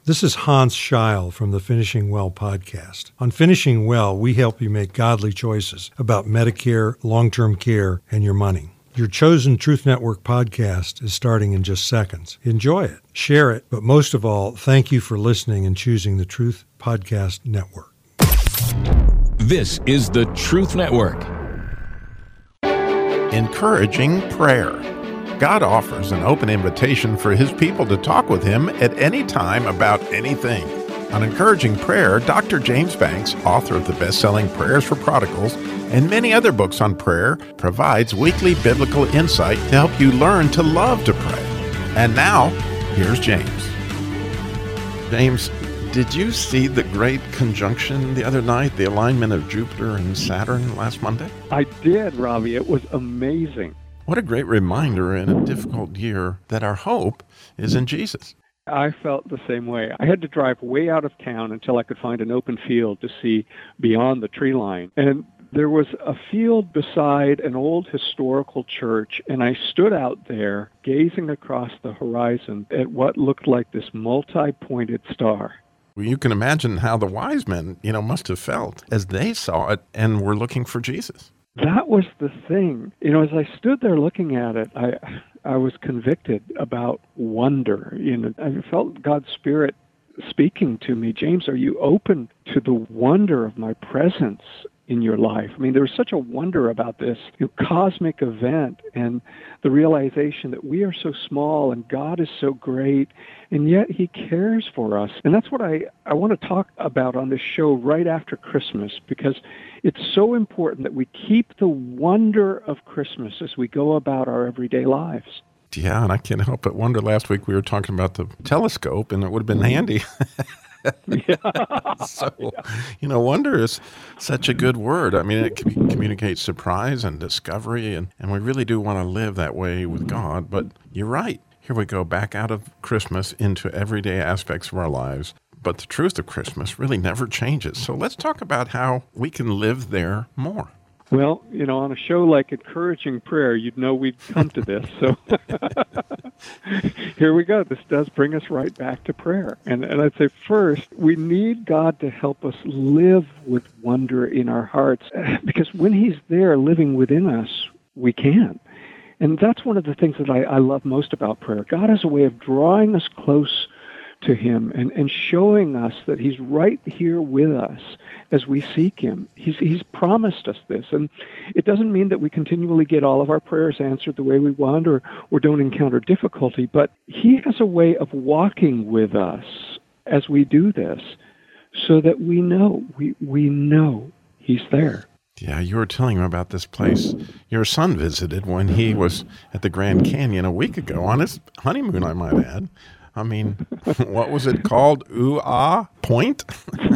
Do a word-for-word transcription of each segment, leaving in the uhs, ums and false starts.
This is Hans Scheil from the Finishing Well podcast. On Finishing Well, we help you make godly choices about Medicare, long-term care, and your money. Your chosen Truth Network podcast is starting in just seconds. Enjoy it, share it, but most of all, thank you for listening and choosing the Truth Podcast Network. This is the Truth Network. Encouraging prayer. God offers an open invitation for His people to talk with Him at any time about anything. On Encouraging Prayer, Doctor James Banks, author of the best-selling Prayers for Prodigals and many other books on prayer, provides weekly biblical insight to help you learn to love to pray. And now, here's James. James, did you see the great conjunction the other night, the alignment of Jupiter and Saturn last Monday? I did, Robbie. It was amazing. What a great reminder in a difficult year that our hope is in Jesus. I felt the same way. I had to drive way out of town until I could find an open field to see beyond the tree line. And there was a field beside an old historical church, and I stood out there gazing across the horizon at what looked like this multi-pointed star. Well, you can imagine how the wise men, you know, must have felt as they saw it and were looking for Jesus. That was the thing. You know, as I stood there looking at it, I I was convicted about wonder. You know, I felt God's Spirit speaking to me. James, are you open to the wonder of my presence in your life? I mean, there was such a wonder about this you know, cosmic event and the realization that we are so small and God is so great, and yet He cares for us. And that's what I, I want to talk about on this show right after Christmas, because it's so important that we keep the wonder of Christmas as we go about our everyday lives. Yeah, and I can't help but wonder, last week we were talking about the telescope, and it would have been handy. Yeah. So, you know, wonder is such a good word. I mean, it com- communicates surprise and discovery, and, and we really do want to live that way with God. But you're right. Here we go, back out of Christmas into everyday aspects of our lives. But the truth of Christmas really never changes. So let's talk about how we can live there more. Well, you know, on a show like Encouraging Prayer, you'd know we'd come to this. So here we go. This does bring us right back to prayer. And, and I'd say first, we need God to help us live with wonder in our hearts, because when He's there living within us, we can. And that's one of the things that I, I love most about prayer. God has a way of drawing us close to Him and, and showing us that He's right here with us as we seek Him. He's, he's promised us this. And it doesn't mean that we continually get all of our prayers answered the way we want or, or don't encounter difficulty, but He has a way of walking with us as we do this so that we know, we, we know He's there. Yeah, you were telling him about this place your son visited when he was at the Grand Canyon a week ago, on his honeymoon, I might add. I mean, what was it called? Ooh-ah Point?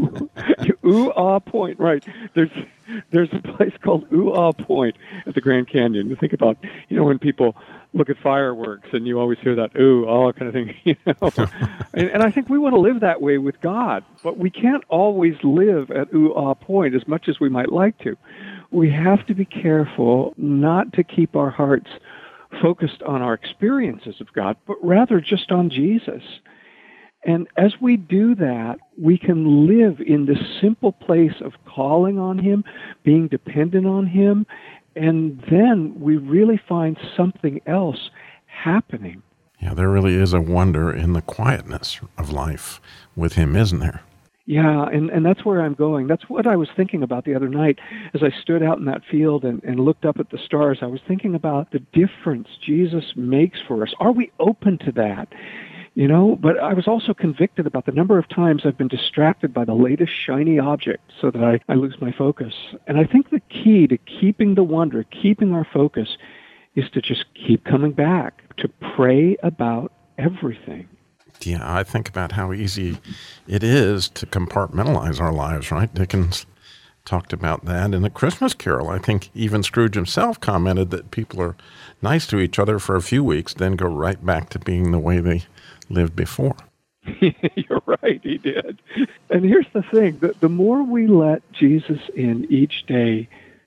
Ooh-ah Point, right. There's there's a place called Ooh-ah Point at the Grand Canyon. You think about, you know, when people look at fireworks and you always hear that ooh-ah kind of thing, you know. and, and I think we want to live that way with God, but we can't always live at Ooh-ah Point as much as we might like to. We have to be careful not to keep our hearts focused on our experiences of God, but rather just on Jesus. And as we do that, we can live in this simple place of calling on Him, being dependent on Him, and then we really find something else happening. Yeah, there really is a wonder in the quietness of life with Him, isn't there? Yeah, and, and that's where I'm going. That's what I was thinking about the other night as I stood out in that field and, and looked up at the stars. I was thinking about the difference Jesus makes for us. Are we open to that? You know, but I was also convicted about the number of times I've been distracted by the latest shiny object so that I, I lose my focus. And I think the key to keeping the wonder, keeping our focus, is to just keep coming back, to pray about everything. Yeah, I think about how easy it is to compartmentalize our lives, right? Dickens talked about that in A Christmas Carol. I think even Scrooge himself commented that people are nice to each other for a few weeks, then go right back to being the way they lived before. You're right, he did. And here's the thing, the, the more we let Jesus in each day,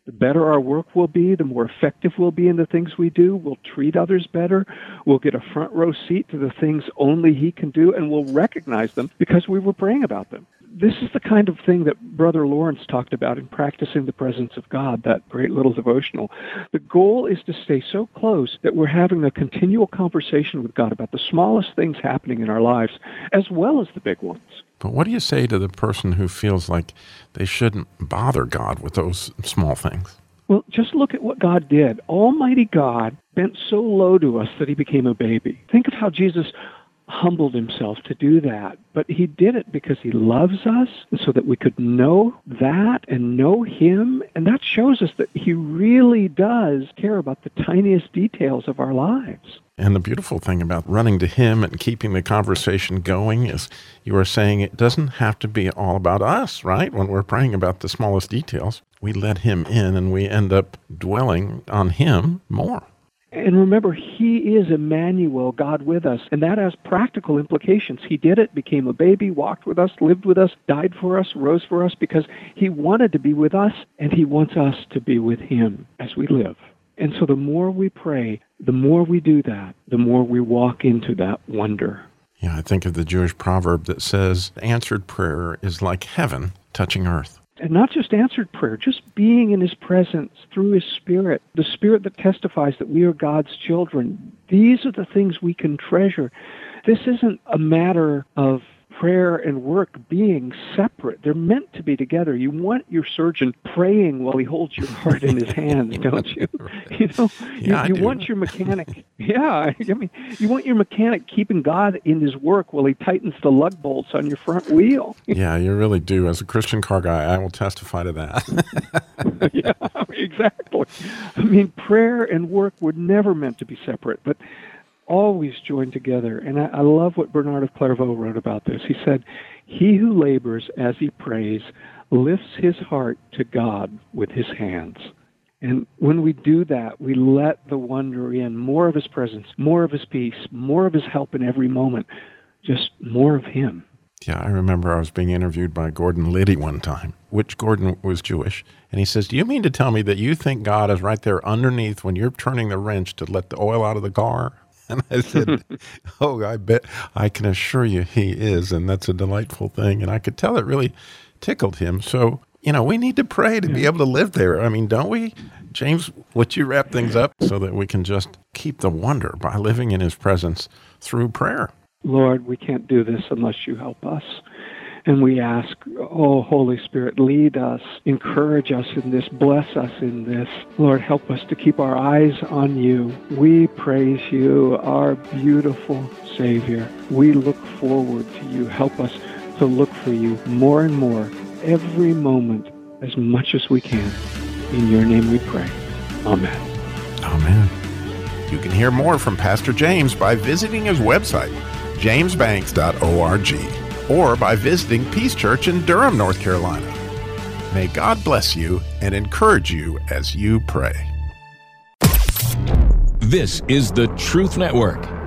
the better our work will be, the more effective we'll be in the things we do. We'll treat others better. We'll get a front row seat to the things only He can do, and we'll recognize them because we were praying about them. This is the kind of thing that Brother Lawrence talked about in Practicing the Presence of God, that great little devotional. The goal is to stay so close that we're having a continual conversation with God about the smallest things happening in our lives, as well as the big ones. But what do you say to the person who feels like they shouldn't bother God with those small things? Well, just look at what God did. Almighty God bent so low to us that He became a baby. Think of how Jesus humbled Himself to do that. But He did it because He loves us, and so that we could know that and know Him. And that shows us that He really does care about the tiniest details of our lives. And the beautiful thing about running to Him and keeping the conversation going is you are saying it doesn't have to be all about us, right? When we're praying about the smallest details, we let Him in and we end up dwelling on Him more. And remember, He is Emmanuel, God with us, and that has practical implications. He did it, became a baby, walked with us, lived with us, died for us, rose for us, because He wanted to be with us, and He wants us to be with Him as we live. And so the more we pray, the more we do that, the more we walk into that wonder. Yeah, I think of the Jewish proverb that says, answered prayer is like heaven touching earth. And not just answered prayer, just being in His presence through His Spirit, the Spirit that testifies that we are God's children. These are the things we can treasure. This isn't a matter of prayer and work being separate. They're meant to be together. You want your surgeon praying while he holds your heart in his hands, don't you? You know, yeah, you, you want your mechanic. Yeah, I mean, you want your mechanic keeping God in His work while he tightens the lug bolts on your front wheel. Yeah, you really do. As a Christian car guy, I will testify to that. Yeah, exactly. I mean, prayer and work were never meant to be separate, but always joined together. And I, I love what Bernard of Clairvaux wrote about this. He said, "He who labors as he prays lifts his heart to God with his hands." And when we do that, we let the wonder in, more of His presence, more of His peace, more of His help in every moment, just more of Him. Yeah, I remember I was being interviewed by Gordon Liddy one time, which Gordon was Jewish. And he says, do you mean to tell me that you think God is right there underneath when you're turning the wrench to let the oil out of the car? And I said, oh, I bet I can assure you He is. And that's a delightful thing. And I could tell it really tickled him. So, you know, we need to pray to yeah. be able to live there. I mean, don't we? James, would you wrap things up so that we can just keep the wonder by living in His presence through prayer? Lord, we can't do this unless You help us. And we ask, oh, Holy Spirit, lead us, encourage us in this, bless us in this. Lord, help us to keep our eyes on You. We praise You, our beautiful Savior. We look forward to You. Help us to look for You more and more, every moment, as much as we can. In Your name we pray. Amen. Amen. You can hear more from Pastor James by visiting his website, james banks dot org, or by visiting Peace Church in Durham, North Carolina. May God bless you and encourage you as you pray. This is the Truth Network.